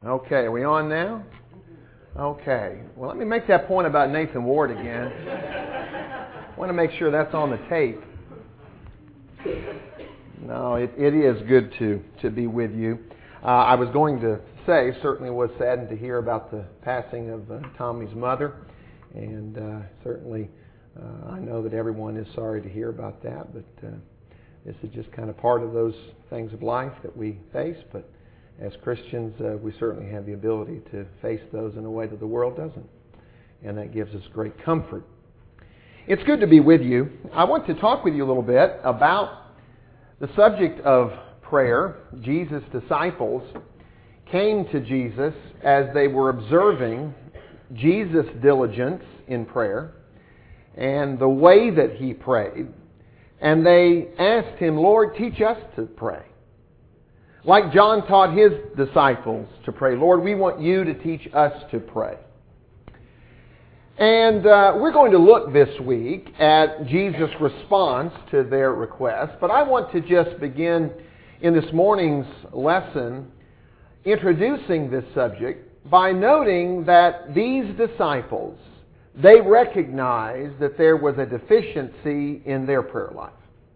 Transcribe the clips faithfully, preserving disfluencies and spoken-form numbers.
Okay, are we on now? Okay. Well, let me make that point about Nathan Ward again. I want to make sure that's on the tape. No, it, it is good to, to be with you. Uh, I was going to say, certainly was saddened to hear about the passing of uh, Tommy's mother. And uh, certainly uh, I know that everyone is sorry to hear about that. But uh, this is just kind of part of those things of life that we face. But as Christians, uh, we certainly have the ability to face those in a way that the world doesn't. And that gives us great comfort. It's good to be with you. I want to talk with you a little bit about the subject of prayer. Jesus' disciples came to Jesus as they were observing Jesus' diligence in prayer and the way that he prayed. And they asked him, Lord, teach us to pray. Like John taught his disciples to pray. Lord, we want you to teach us to pray. And uh, we're going to look this week at Jesus' response to their request. But I want to just begin in this morning's lesson introducing this subject by noting that these disciples, they recognized that there was a deficiency in their prayer life.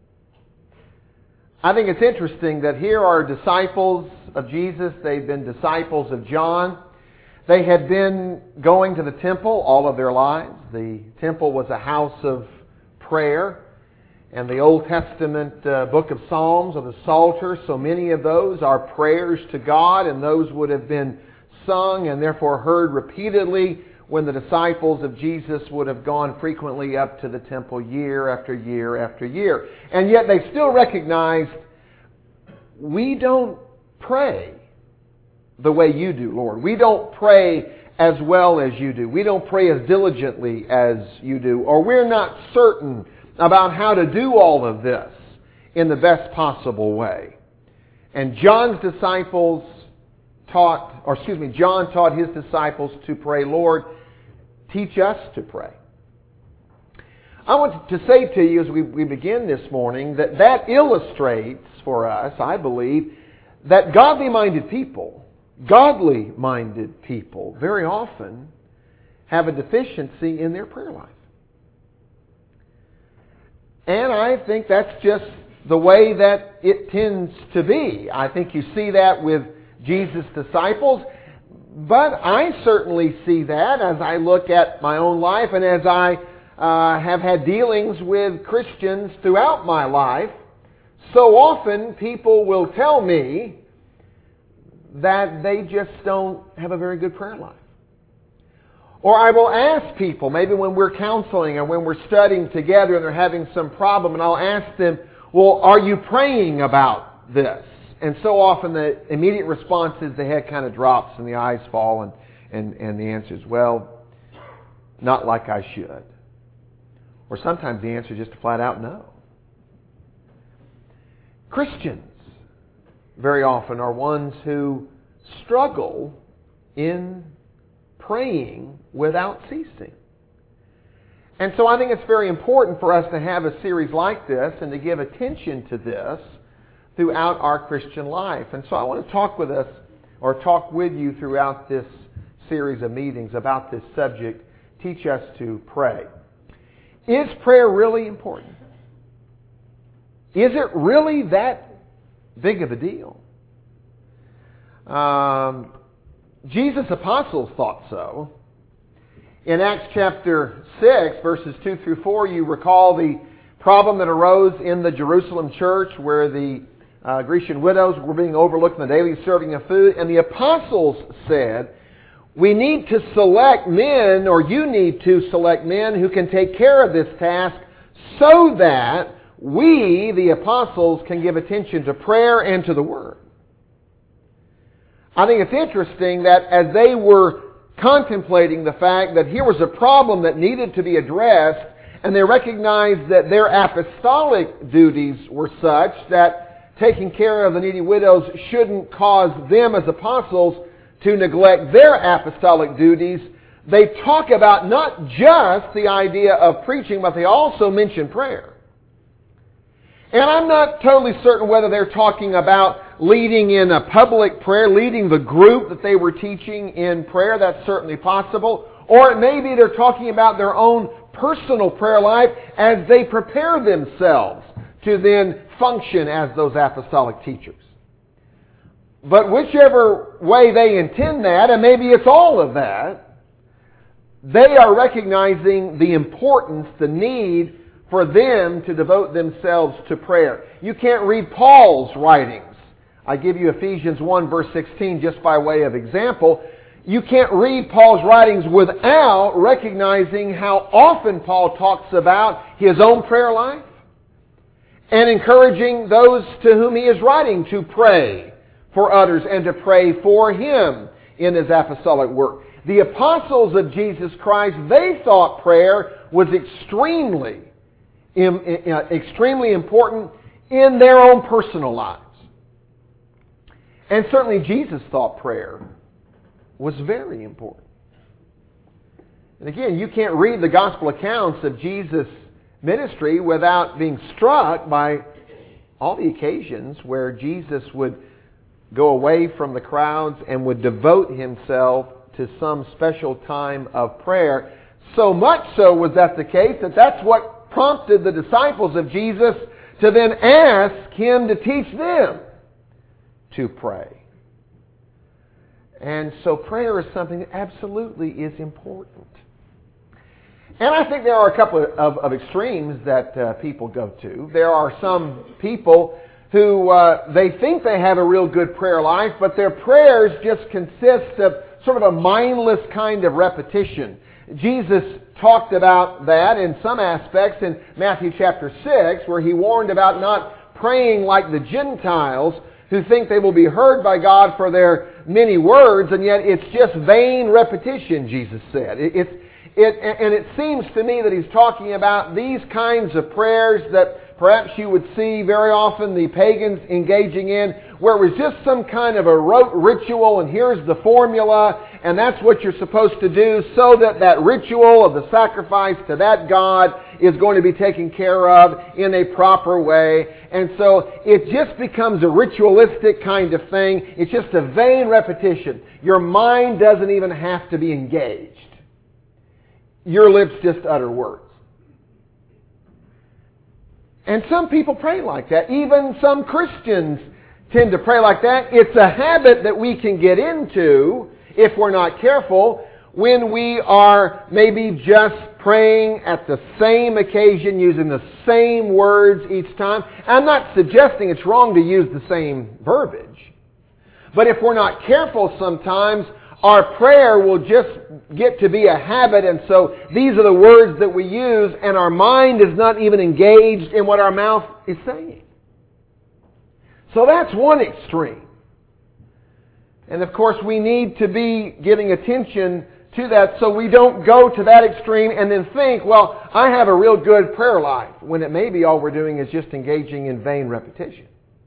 I think it's interesting that here are disciples of Jesus. They've been disciples of John. They had been going to the temple all of their lives. The temple was a house of prayer. And the Old Testament uh, book of Psalms or the Psalter, so many of those are prayers to God, and those would have been sung and therefore heard repeatedly when the disciples of Jesus would have gone frequently up to the temple year after year after year. And yet they still recognized, we don't pray the way you do, Lord. We don't pray as well as you do. We don't pray as diligently as you do. Or we're not certain about how to do all of this in the best possible way. And John's disciples taught, or excuse me, John taught his disciples to pray, Lord, teach us to pray. I want to say to you as we, we begin this morning that that illustrates for us, I believe, that godly-minded people, godly-minded people very often have a deficiency in their prayer life. And I think that's just the way that it tends to be. I think you see that with Jesus' disciples. But I certainly see that as I look at my own life and as I uh, have had dealings with Christians throughout my life. So often people will tell me that they just don't have a very good prayer life. Or I will ask people, maybe when we're counseling or when we're studying together and they're having some problem, and I'll ask them, well, are you praying about this? And so often the immediate response is the head kind of drops and the eyes fall, and, and, and the answer is, well, not like I should. Or sometimes the answer is just a flat out no. Christians very often are ones who struggle in praying without ceasing. And so I think it's very important for us to have a series like this and to give attention to this throughout our Christian life. And so I want to talk with us, or talk with you throughout this series of meetings about this subject, teach us to pray. Is prayer really important? Is it really that big of a deal? Um, Jesus' apostles thought so. In Acts chapter six, verses two through four, you recall the problem that arose in the Jerusalem church where the uh, Grecian widows were being overlooked in the daily serving of food. And the apostles said, we need to select men, or you need to select men who can take care of this task so that we, the apostles, can give attention to prayer and to the Word. I think it's interesting that as they were contemplating the fact that here was a problem that needed to be addressed, and they recognized that their apostolic duties were such that taking care of the needy widows shouldn't cause them as apostles to neglect their apostolic duties, they talk about not just the idea of preaching, but they also mention prayer. And I'm not totally certain whether they're talking about leading in a public prayer, leading the group that they were teaching in prayer. That's certainly possible. Or it may be they're talking about their own personal prayer life as they prepare themselves to then function as those apostolic teachers. But whichever way they intend that, and maybe it's all of that, they are recognizing the importance, the need for them to devote themselves to prayer. You can't read Paul's writings. I give you Ephesians one verse sixteen just by way of example. You can't read Paul's writings without recognizing how often Paul talks about his own prayer life and encouraging those to whom he is writing to pray for others and to pray for him in his apostolic work. The apostles of Jesus Christ, they thought prayer was extremely, extremely important in their own personal lives. And certainly Jesus thought prayer was very important. And again, you can't read the gospel accounts of Jesus' ministry without being struck by all the occasions where Jesus would go away from the crowds and would devote himself to some special time of prayer. So much so was that the case that that's what prompted the disciples of Jesus to then ask him to teach them to pray. And so prayer is something that absolutely is important. And I think there are a couple of, of extremes that uh, people go to. There are some people who uh, they think they have a real good prayer life, but their prayers just consist of sort of a mindless kind of repetition. Jesus talked about that in some aspects in Matthew chapter six, where he warned about not praying like the Gentiles who think they will be heard by God for their many words, and yet it's just vain repetition, Jesus said. It, it's, it, and it seems to me that he's talking about these kinds of prayers that perhaps you would see very often the pagans engaging in, where it was just some kind of a rote ritual, and here's the formula, and that's what you're supposed to do, so that that ritual of the sacrifice to that God is going to be taken care of in a proper way. And so it just becomes a ritualistic kind of thing. It's just a vain repetition. Your mind doesn't even have to be engaged. Your lips just utter words. And some people pray like that. Even some Christians tend to pray like that. It's a habit that we can get into, if we're not careful, when we are maybe just praying at the same occasion, using the same words each time. I'm not suggesting it's wrong to use the same verbiage. But if we're not careful sometimes, our prayer will just get to be a habit, and so these are the words that we use, and our mind is not even engaged in what our mouth is saying. So that's one extreme. And of course we need to be giving attention to that so we don't go to that extreme and then think, well, I have a real good prayer life, when it may be all we're doing is just engaging in vain repetition.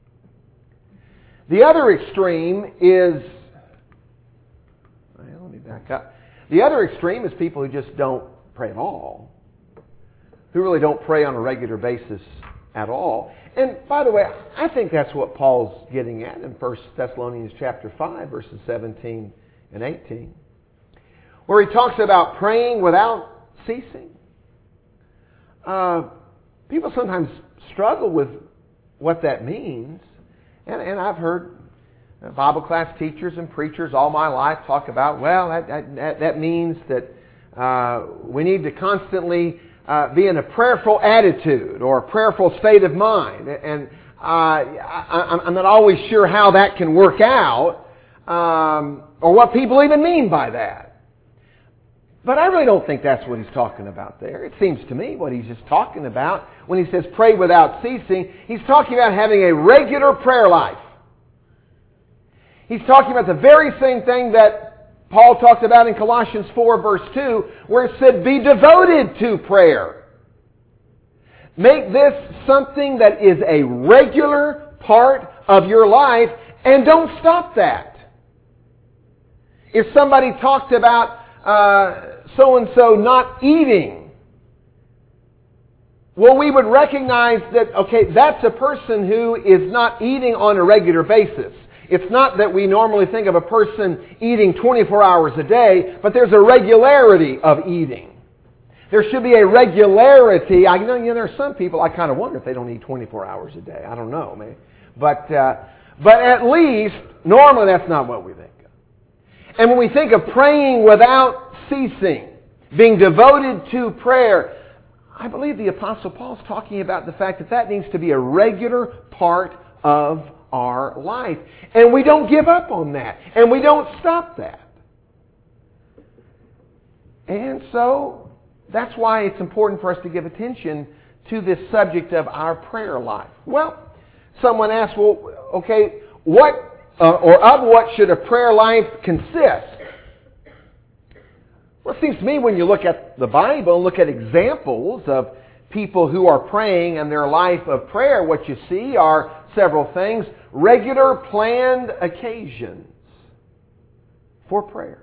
The other extreme is, well, let me back up. The other extreme is people who just don't pray at all, who really don't pray on a regular basis at all. And by the way, I think that's what Paul's getting at in First Thessalonians chapter five, verses seventeen and eighteen, where he talks about praying without ceasing. Uh, people sometimes struggle with what that means. And, and I've heard Bible class teachers and preachers all my life talk about, well, that, that, that means that uh, we need to constantly uh, be in a prayerful attitude or a prayerful state of mind. And uh, I, I'm not always sure how that can work out um, or what people even mean by that. But I really don't think that's what he's talking about there. It seems to me what he's just talking about when he says pray without ceasing, he's talking about having a regular prayer life. He's talking about the very same thing that Paul talked about in Colossians four verse two, where it said, be devoted to prayer. Make this something that is a regular part of your life, and don't stop that. If somebody talked about uh, so-and-so not eating well, we would recognize that, okay, that's a person who is not eating on a regular basis. It's not that we normally think of a person eating twenty-four hours a day, but there's a regularity of eating. There should be a regularity. I know, you know there are some people, I kind of wonder if they don't eat twenty-four hours a day. I don't know, maybe. But, uh, but at least, normally that's not what we think of. And when we think of praying without ceasing, being devoted to prayer, I believe the Apostle Paul's talking about the fact that that needs to be a regular part of our life. And we don't give up on that. And we don't stop that. And so, that's why it's important for us to give attention to this subject of our prayer life. Well, someone asked, well, okay, what uh, or of what should a prayer life consist? Well, it seems to me when you look at the Bible and look at examples of people who are praying and their life of prayer, what you see are several things. Regular, planned occasions for prayer.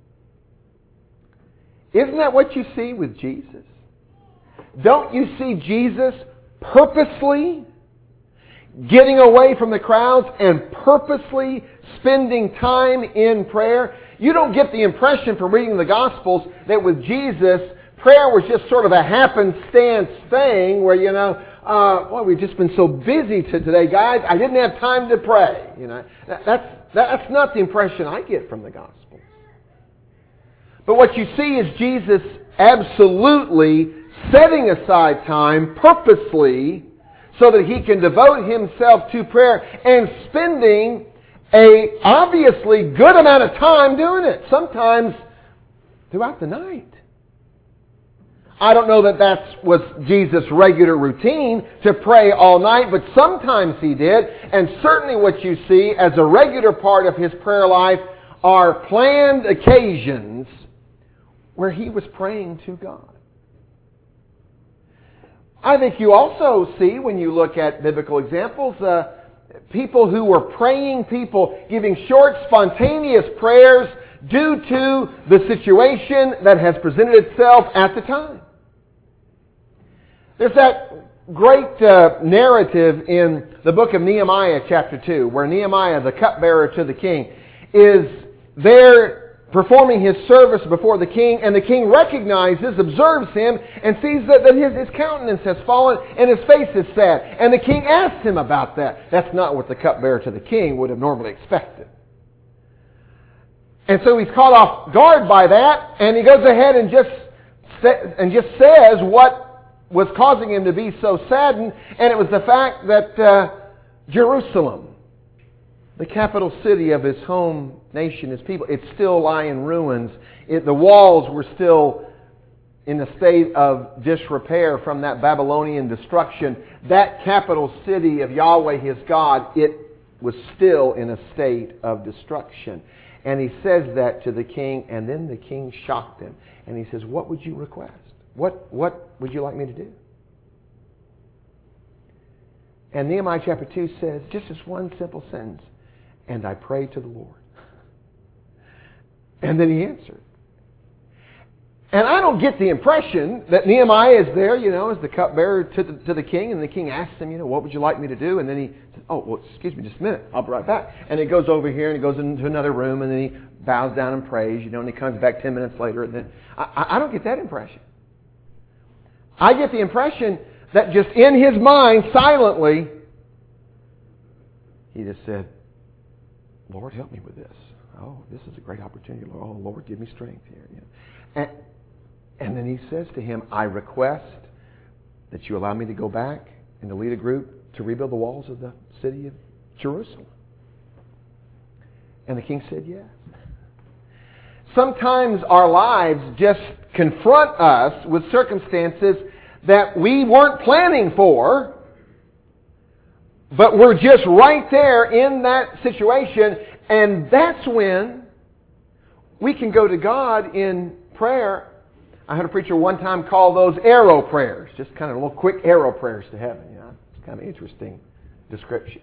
Isn't that what you see with Jesus? Don't you see Jesus purposely getting away from the crowds and purposely spending time in prayer? You don't get the impression from reading the Gospels that with Jesus, prayer was just sort of a happenstance thing where, you know, uh, boy, we've just been so busy today, guys. I didn't have time to pray. You know, that, that's that's not the impression I get from the Gospels. But what you see is Jesus absolutely setting aside time purposely so that He can devote Himself to prayer and spending a obviously good amount of time doing it, sometimes throughout the night. I don't know that that was Jesus' regular routine to pray all night, but sometimes He did. And certainly what you see as a regular part of His prayer life are planned occasions where He was praying to God. I think you also see, when you look at biblical examples, uh, people who were praying, people giving short, spontaneous prayers due to the situation that has presented itself at the time. There's that great uh, narrative in the book of Nehemiah chapter two, where Nehemiah, the cupbearer to the king, is there performing his service before the king, and the king recognizes, observes him, and sees that, that his, his countenance has fallen and his face is sad. And the king asks him about that. That's not what the cupbearer to the king would have normally expected. And so he's caught off guard by that, and he goes ahead and just and just says what was causing him to be so saddened, and it was the fact that uh, Jerusalem, the capital city of his home nation, his people, it still lie in ruins. It, the walls were still in a state of disrepair from that Babylonian destruction. That capital city of Yahweh his God, it was still in a state of destruction. And he says that to the king, and then the king shocked him. And he says, what would you request? What, what would you like me to do? And Nehemiah chapter two says, just this one simple sentence, and I prayed to the Lord. And then he answered. And I don't get the impression that Nehemiah is there, you know, as the cupbearer to the, to the king, and the king asks him, you know, what would you like me to do? And then he says, oh, well, excuse me just a minute, I'll be right back. And he goes over here and he goes into another room, and then he bows down and prays, you know, and he comes back ten minutes later. And then I, I don't get that impression. I get the impression that just in his mind, silently, he just said, Lord, help me with this. Oh, this is a great opportunity. Oh, Lord, give me strength here. You know. and, and then he says to him, I request that you allow me to go back and to lead a group to rebuild the walls of the city of Jerusalem. And the king said yes. Sometimes our lives just confront us with circumstances that we weren't planning for, but we're just right there in that situation, and that's when we can go to God in prayer. I heard a preacher one time call those arrow prayers, just kind of little quick arrow prayers to heaven. You know, it's kind of an interesting description.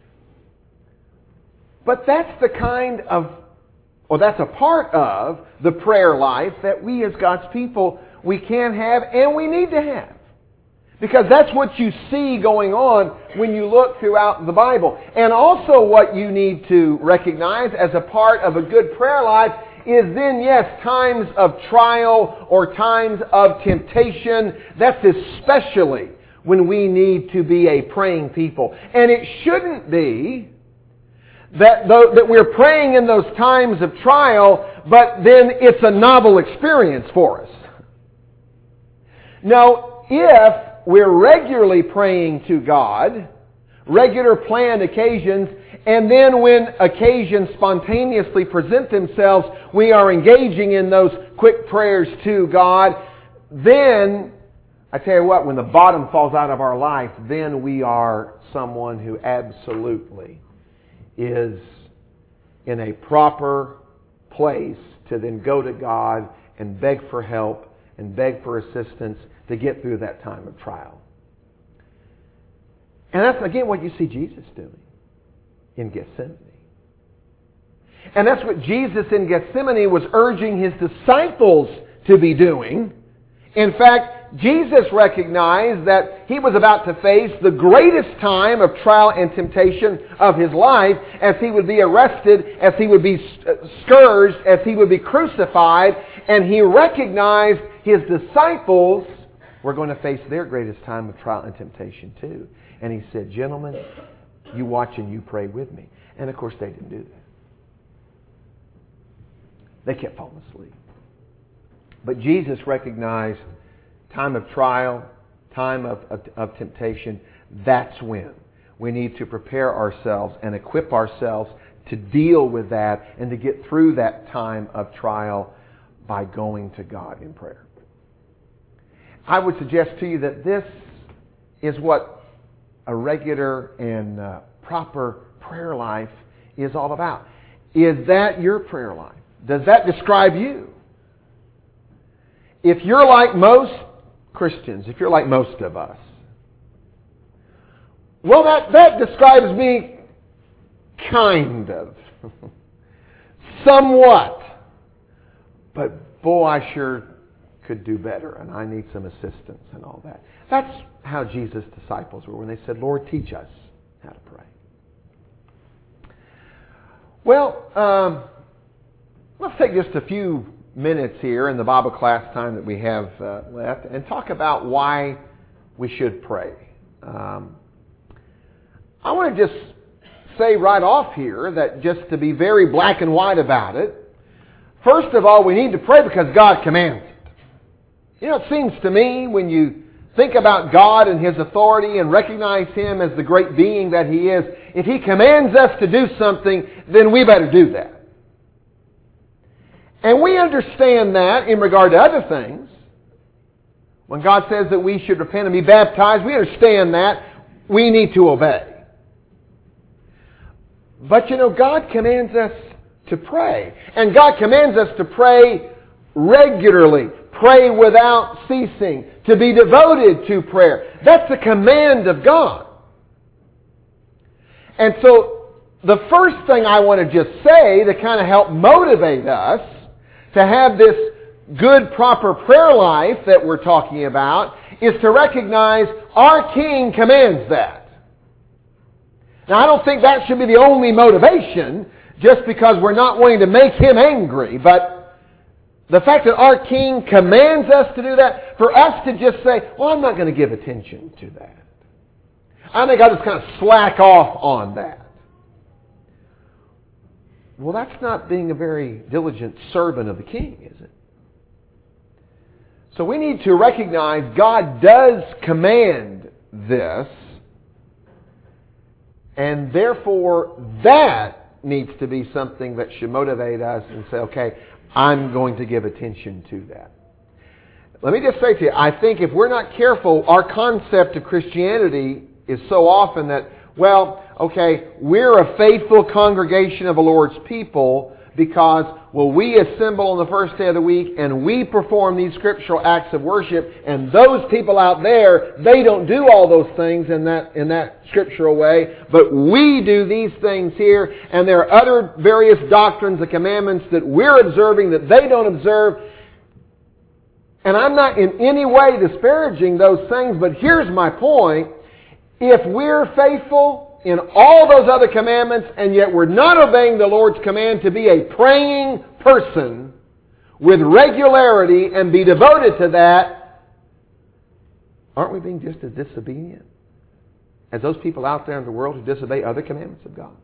But that's the kind of, or that's a part of the prayer life that we as God's people, we can have and we need to have. Because that's what you see going on when you look throughout the Bible. And also what you need to recognize as a part of a good prayer life is then, yes, times of trial or times of temptation. That's especially when we need to be a praying people. And it shouldn't be that, though, that we're praying in those times of trial, but then it's a novel experience for us. Now, if we're regularly praying to God, regular planned occasions, and then when occasions spontaneously present themselves, we are engaging in those quick prayers to God, then, I tell you what, when the bottom falls out of our life, then we are someone who absolutely is in a proper place to then go to God and beg for help and beg for assistance to get through that time of trial. And that's, again, what you see Jesus doing in Gethsemane. And that's what Jesus in Gethsemane was urging His disciples to be doing. In fact, Jesus recognized that He was about to face the greatest time of trial and temptation of His life, as He would be arrested, as He would be scourged, as He would be crucified. And He recognized His disciples were going to face their greatest time of trial and temptation too. And He said, gentlemen, you watch and you pray with me. And of course they didn't do that. They kept falling asleep. But Jesus recognized time of trial, time of, of, of temptation. That's when we need to prepare ourselves and equip ourselves to deal with that and to get through that time of trial by going to God in prayer. I would suggest to you that this is what a regular and uh, proper prayer life is all about. Is that your prayer life? Does that describe you? If you're like most Christians, if you're like most of us, well, that, that describes me kind of. Somewhat. But boy, I sure could do better, and I need some assistance and all that. That's how Jesus' disciples were when they said, Lord, teach us how to pray. Well, um, let's take just a few minutes here in the Bible class time that we have uh, left and talk about why we should pray. Um, I want to just say right off here that just to be very black and white about it, first of all, we need to pray because God commands it. You know, it seems to me when you think about God and His authority and recognize Him as the great being that He is, if He commands us to do something, then we better do that. And we understand that in regard to other things. When God says that we should repent and be baptized, we understand that. We need to obey. But you know, God commands us to pray. And God commands us to pray regularly. Pray without ceasing. To be devoted to prayer. That's a command of God. And so, the first thing I want to just say to kind of help motivate us to have this good, proper prayer life that we're talking about is to recognize our King commands that. Now, I don't think that should be the only motivation just because we're not wanting to make Him angry, but the fact that our King commands us to do that, for us to just say, well, I'm not going to give attention to that. I think I'll just kind of slack off on that. Well, that's not being a very diligent servant of the King, is it? So we need to recognize God does command this, and therefore that needs to be something that should motivate us and say, okay, I'm going to give attention to that. Let me just say to you, I think if we're not careful, our concept of Christianity is so often that, well, okay, we're a faithful congregation of the Lord's people because, well, we assemble on the first day of the week and we perform these scriptural acts of worship, and those people out there, they don't do all those things in that in that scriptural way, but we do these things here, and there are other various doctrines and commandments that we're observing that they don't observe. And I'm not in any way disparaging those things, but here's my point. If we're faithful in all those other commandments, and yet we're not obeying the Lord's command to be a praying person with regularity and be devoted to that, aren't we being just as disobedient as those people out there in the world who disobey other commandments of God?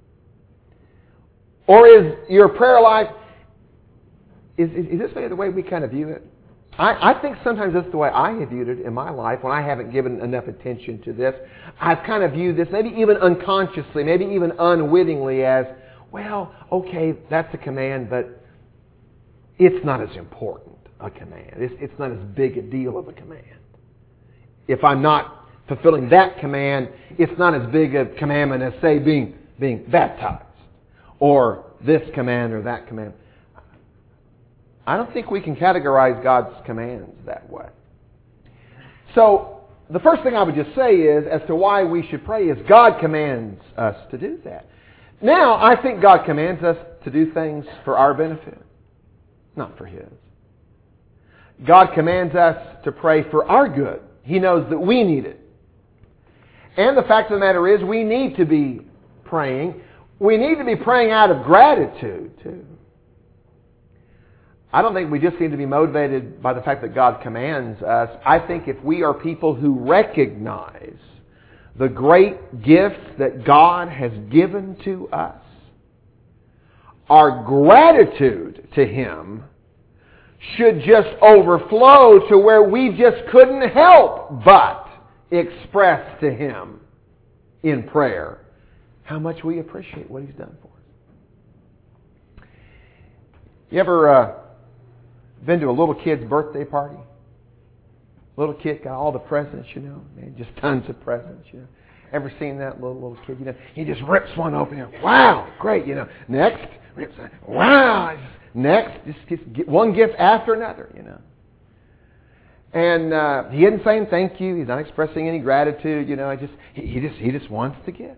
Or is your prayer life, is, is, is this maybe the way we kind of view it? I, I think sometimes that's the way I have viewed it in my life when I haven't given enough attention to this. I've kind of viewed this, maybe even unconsciously, maybe even unwittingly, as, well, okay, that's a command, but it's not as important a command. It's, it's not as big a deal of a command. If I'm not fulfilling that command, it's not as big a commandment as, say, being, being baptized, or this command or that command. I don't think we can categorize God's commands that way. So, the first thing I would just say is, as to why we should pray, is God commands us to do that. Now, I think God commands us to do things for our benefit, not for His. God commands us to pray for our good. He knows that we need it. And the fact of the matter is, we need to be praying. We need to be praying out of gratitude, too. I don't think we just need to be motivated by the fact that God commands us. I think if we are people who recognize the great gifts that God has given to us, our gratitude to Him should just overflow to where we just couldn't help but express to Him in prayer how much we appreciate what He's done for us. You ever uh, been to a little kid's birthday party? Little kid got all the presents, you know, man, just tons of presents, you know. Ever seen that little little kid? You know, he just rips one open. You know, wow, great. You know, next, rips, wow, next, just, just get one gift after another. You know, and uh, he isn't saying thank you. He's not expressing any gratitude. You know, I just he, he just he just wants the gifts.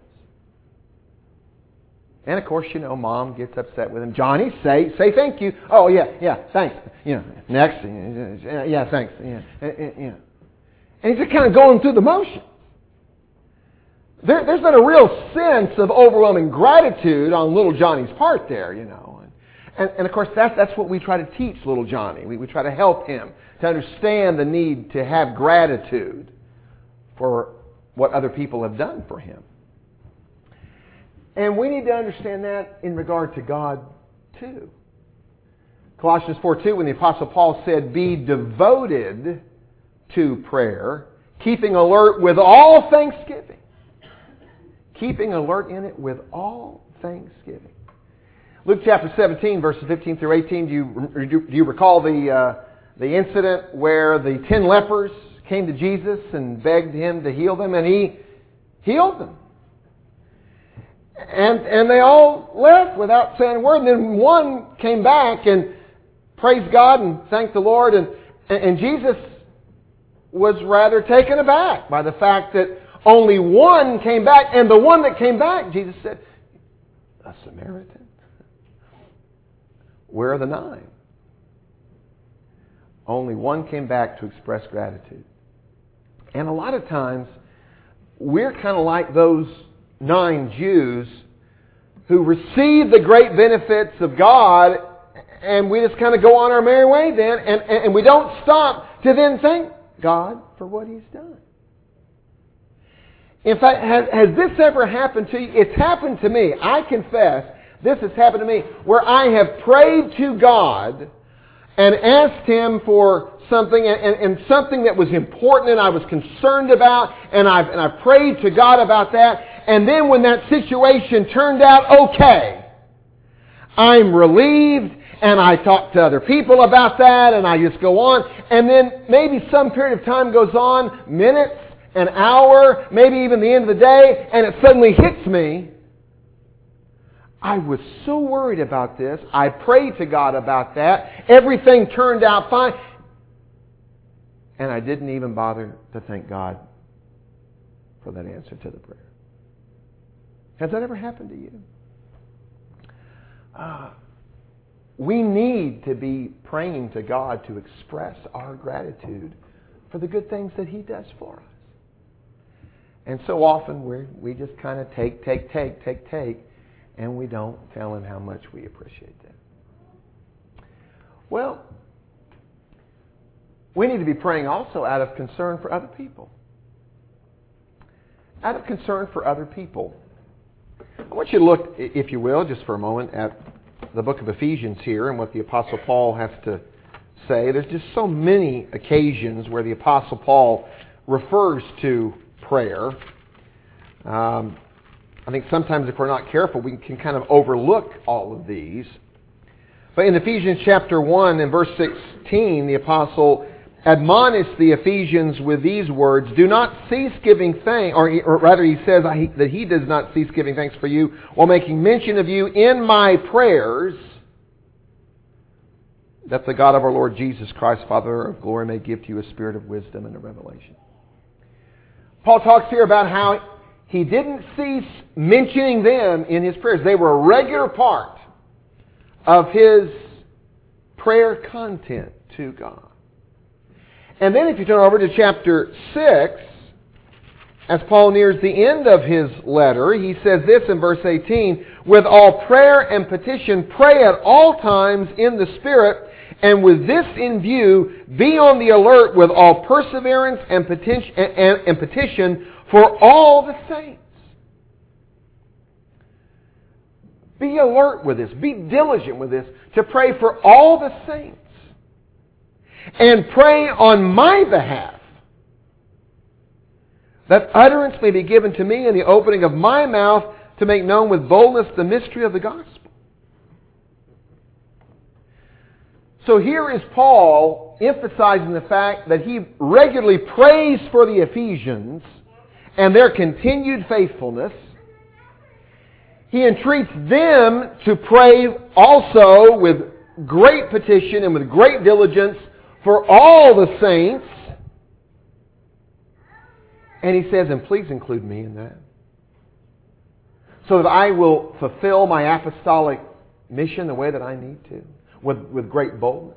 And of course, you know, Mom gets upset with him. Johnny, say say thank you. Oh yeah, yeah, thanks. You know, next, yeah, thanks. Yeah, yeah. And he's just kind of going through the motions. There, there's not a real sense of overwhelming gratitude on little Johnny's part there, you know. And, and, and of course, that's, that's what we try to teach little Johnny. We, we try to help him to understand the need to have gratitude for what other people have done for him. And we need to understand that in regard to God, too. Colossians four two, when the Apostle Paul said, be devoted to prayer, keeping alert with all thanksgiving. Keeping alert in it with all thanksgiving. Luke chapter seventeen, verses fifteen through eighteen. Do you, do you recall the, uh, the incident where the ten lepers came to Jesus and begged Him to heal them, and He healed them? And, and they all left without saying a word. And then one came back and praised God and thanked the Lord. And, and Jesus was rather taken aback by the fact that only one came back. And the one that came back, Jesus said, a Samaritan? Where are the nine? Only one came back to express gratitude. And a lot of times, we're kind of like those nine Jews who receive the great benefits of God, and we just kind of go on our merry way then, and, and we don't stop to then thank God for what He's done. In fact, has, has this ever happened to you? It's happened to me. I confess, this has happened to me, where I have prayed to God and asked Him for something, and, and, and something that was important and I was concerned about, and I've, and I prayed to God about that, and then when that situation turned out okay, I'm relieved, and I talk to other people about that, and I just go on, and then maybe some period of time goes on, minutes, an hour, maybe even the end of the day, and it suddenly hits me. I was so worried about this. I prayed to God about that. Everything turned out fine. And I didn't even bother to thank God for that answer to the prayer. Has that ever happened to you? Uh, we need to be praying to God to express our gratitude for the good things that He does for us. And so often we we just kind of take, take, take, take, take, and we don't tell Him how much we appreciate that. Well, we need to be praying also out of concern for other people. Out of concern for other people. I want you to look, if you will, just for a moment at the book of Ephesians here and what the Apostle Paul has to say. There's just so many occasions where the Apostle Paul refers to prayer. Um, I think sometimes if we're not careful, we can kind of overlook all of these. But in Ephesians chapter one and verse sixteen, the Apostle admonished the Ephesians with these words, "Do not cease giving thanks," or, or rather he says that he does not cease giving thanks for you, while making mention of you in my prayers, that the God of our Lord Jesus Christ, Father of glory, may give to you a spirit of wisdom and a revelation. Paul talks here about how he didn't cease mentioning them in his prayers. They were a regular part of his prayer content to God. And then if you turn over to chapter six, as Paul nears the end of his letter, he says this in verse eighteen, "With all prayer and petition, pray at all times in the Spirit, and with this in view, be on the alert with all perseverance and petition, and, and petition for all the saints." Be alert with this. Be diligent with this to pray for all the saints. And pray on my behalf, that utterance may be given to me in the opening of my mouth to make known with boldness the mystery of the gospel. So here is Paul emphasizing the fact that he regularly prays for the Ephesians and their continued faithfulness. He entreats them to pray also with great petition and with great diligence for all the saints. And he says, and please include me in that, so that I will fulfill my apostolic mission the way that I need to, with, with great boldness.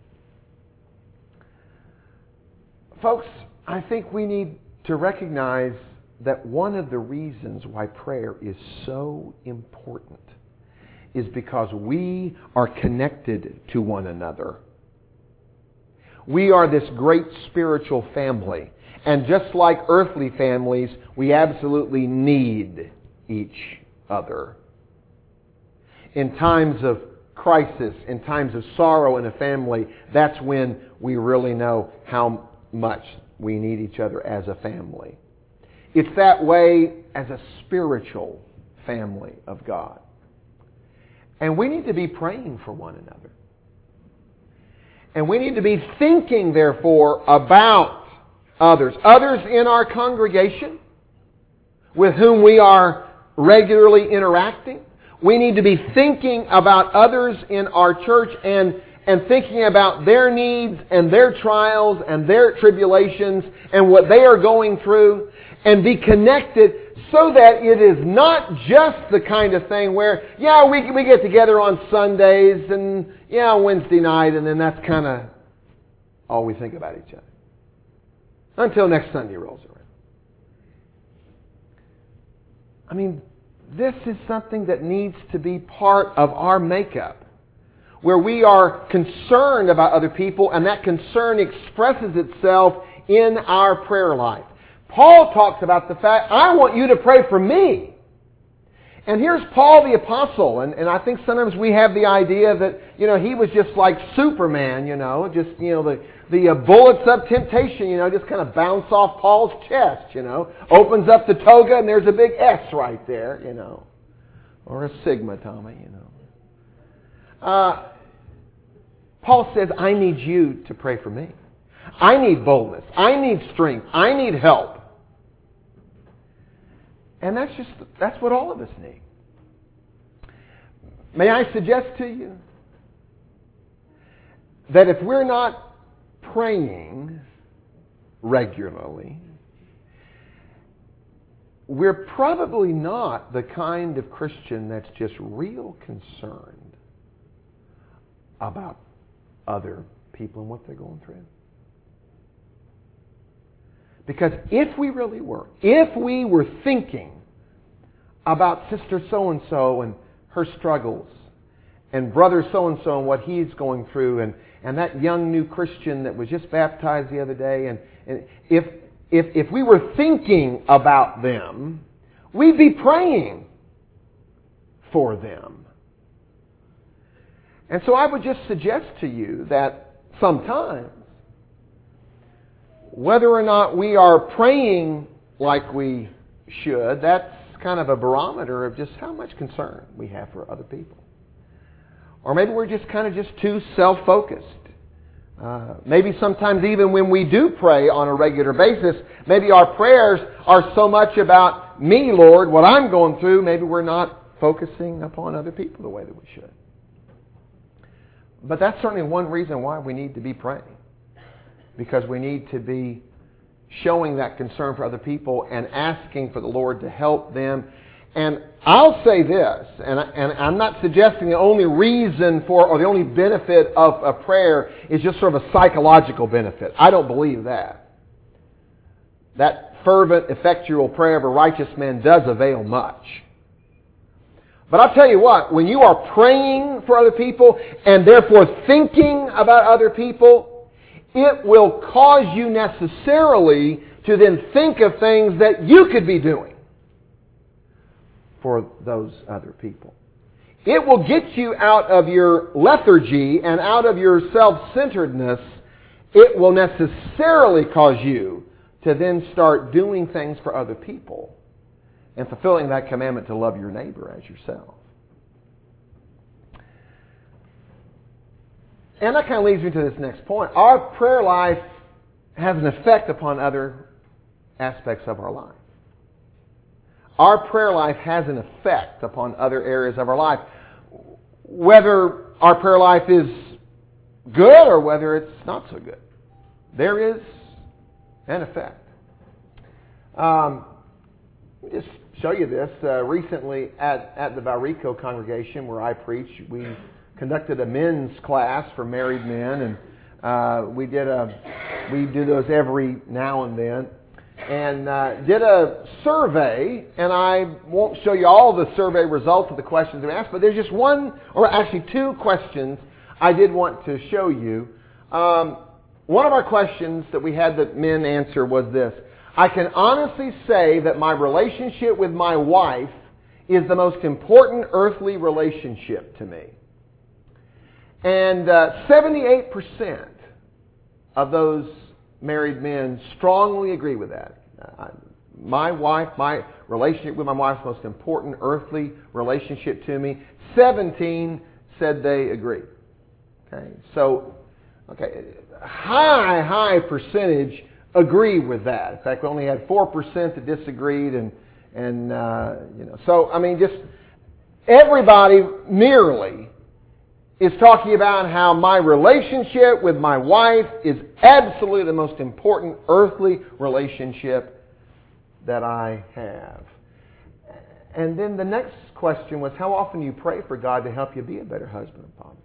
Folks, I think we need to recognize that one of the reasons why prayer is so important is because we are connected to one another. We are this great spiritual family. And just like earthly families, we absolutely need each other. In times of crisis, in times of sorrow in a family, that's when we really know how much we need each other as a family. It's that way as a spiritual family of God. And we need to be praying for one another. And we need to be thinking, therefore, about others. Others in our congregation with whom we are regularly interacting. We need to be thinking about others in our church and, and thinking about their needs and their trials and their tribulations and what they are going through, and be connected so that it is not just the kind of thing where, yeah, we we get together on Sundays and, yeah, Wednesday night, and then that's kind of all we think about each other. Until next Sunday rolls around. I mean, this is something that needs to be part of our makeup, where we are concerned about other people, and that concern expresses itself in our prayer life. Paul talks about the fact, I want you to pray for me. And here's Paul the Apostle, and, and I think sometimes we have the idea that, you know, he was just like Superman, you know, just, you know, the, the uh, bullets of temptation, you know, just kind of bounce off Paul's chest, you know. Opens up the toga and there's a big S right there, you know. Or a sigma, Tommy, you know. Uh, Paul says, I need you to pray for me. I need boldness. I need strength. I need help. And that's just, that's what all of us need. May I suggest to you that if we're not praying regularly, we're probably not the kind of Christian that's just real concerned about other people and what they're going through? Because if we really were, if we were thinking about Sister so-and-so and her struggles, and Brother so-and-so and what he's going through, and, and that young new Christian that was just baptized the other day, and, and if, if, if we were thinking about them, we'd be praying for them. And so I would just suggest to you that sometimes, whether or not we are praying like we should, that's kind of a barometer of just how much concern we have for other people. Or maybe we're just kind of just too self-focused. Uh, maybe sometimes even when we do pray on a regular basis, maybe our prayers are so much about me, Lord, what I'm going through, maybe we're not focusing upon other people the way that we should. But that's certainly one reason why we need to be praying. Because we need to be showing that concern for other people and asking for the Lord to help them. And I'll say this, and, I, and I'm not suggesting the only reason for, or the only benefit of a prayer is just sort of a psychological benefit. I don't believe that. That fervent, effectual prayer of a righteous man does avail much. But I'll tell you what, when you are praying for other people and therefore thinking about other people, it will cause you necessarily to then think of things that you could be doing for those other people. It will get you out of your lethargy and out of your self-centeredness. It will necessarily cause you to then start doing things for other people and fulfilling that commandment to love your neighbor as yourself. And that kind of leads me to this next point. Our prayer life has an effect upon other aspects of our life. Our prayer life has an effect upon other areas of our life. Whether our prayer life is good or whether it's not so good, there is an effect. Um, let me just show you this. Uh, recently at, at the Valrico congregation where I preach, we conducted a men's class for married men, and uh, we did a we do those every now and then, and uh, did a survey. And I won't show you all the survey results of the questions we asked, but there's just one, or actually two questions I did want to show you. Um, one of our questions that we had that men answer was this: I can honestly say that my relationship with my wife is the most important earthly relationship to me. And uh, seventy-eight percent of those married men strongly agree with that. Uh, my wife, my relationship with my wife is the most important earthly relationship to me. seventeen said they agree. Okay, so okay, high, high percentage agree with that. In fact, we only had four percent that disagreed, and and uh, you know, so I mean, just everybody nearly is talking about how my relationship with my wife is absolutely the most important earthly relationship that I have. And then the next question was, how often do you pray for God to help you be a better husband and father?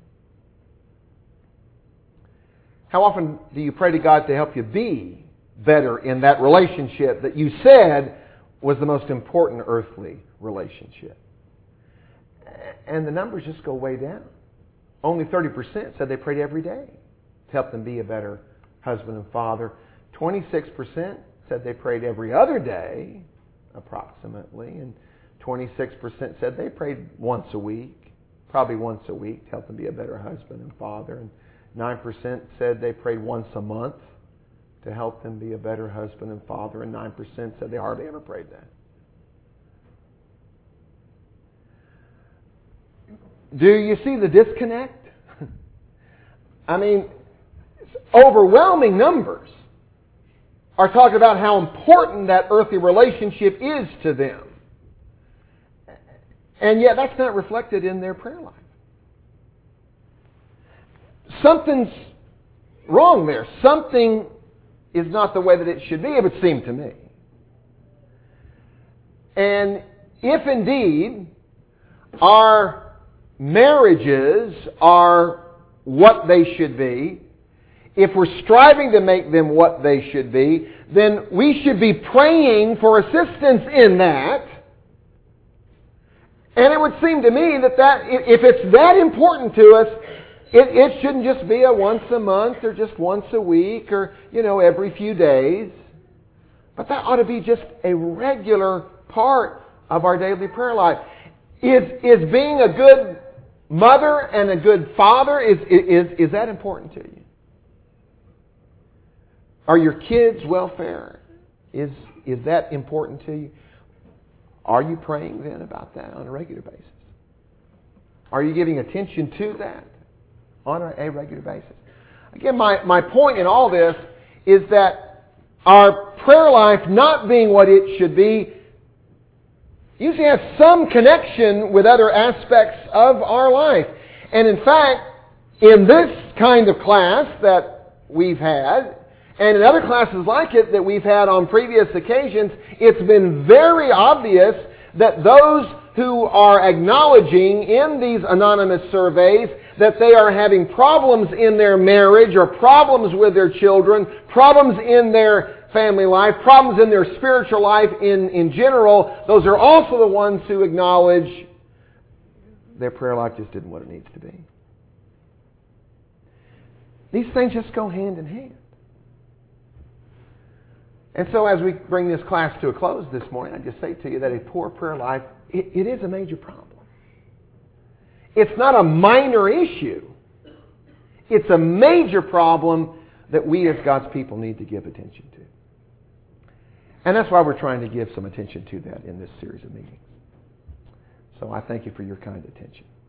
How often do you pray to God to help you be better in that relationship that you said was the most important earthly relationship? And the numbers just go way down. Only thirty percent said they prayed every day to help them be a better husband and father. twenty-six percent said they prayed every other day, approximately. And twenty-six percent said they prayed once a week, probably once a week, to help them be a better husband and father. And nine percent said they prayed once a month to help them be a better husband and father. And nine percent said they hardly ever prayed that. Do you see the disconnect? I mean, overwhelming numbers are talking about how important that earthly relationship is to them. And yet that's not reflected in their prayer life. Something's wrong there. Something is not the way that it should be, it would seem to me. And if indeed our marriages are what they should be, if we're striving to make them what they should be, then we should be praying for assistance in that. And it would seem to me that, that if it's that important to us, it, it shouldn't just be a once a month or just once a week or, you know, every few days. But that ought to be just a regular part of our daily prayer life. Is, is being a good mother and a good father, is, is, is that important to you? Are your kids' welfare, is, is that important to you? Are you praying then about that on a regular basis? Are you giving attention to that on a regular basis? Again, my, my point in all this is that our prayer life not being what it should be usually has some connection with other aspects of our life. And in fact, in this kind of class that we've had, and in other classes like it that we've had on previous occasions, it's been very obvious that those who are acknowledging in these anonymous surveys that they are having problems in their marriage or problems with their children, problems in their family life, problems in their spiritual life in, in general, those are also the ones who acknowledge their prayer life just isn't what it needs to be. These things just go hand in hand. And so as we bring this class to a close this morning, I just say to you that a poor prayer life, it, it is a major problem. It's not a minor issue. It's a major problem that we as God's people need to give attention to. And that's why we're trying to give some attention to that in this series of meetings. So I thank you for your kind attention.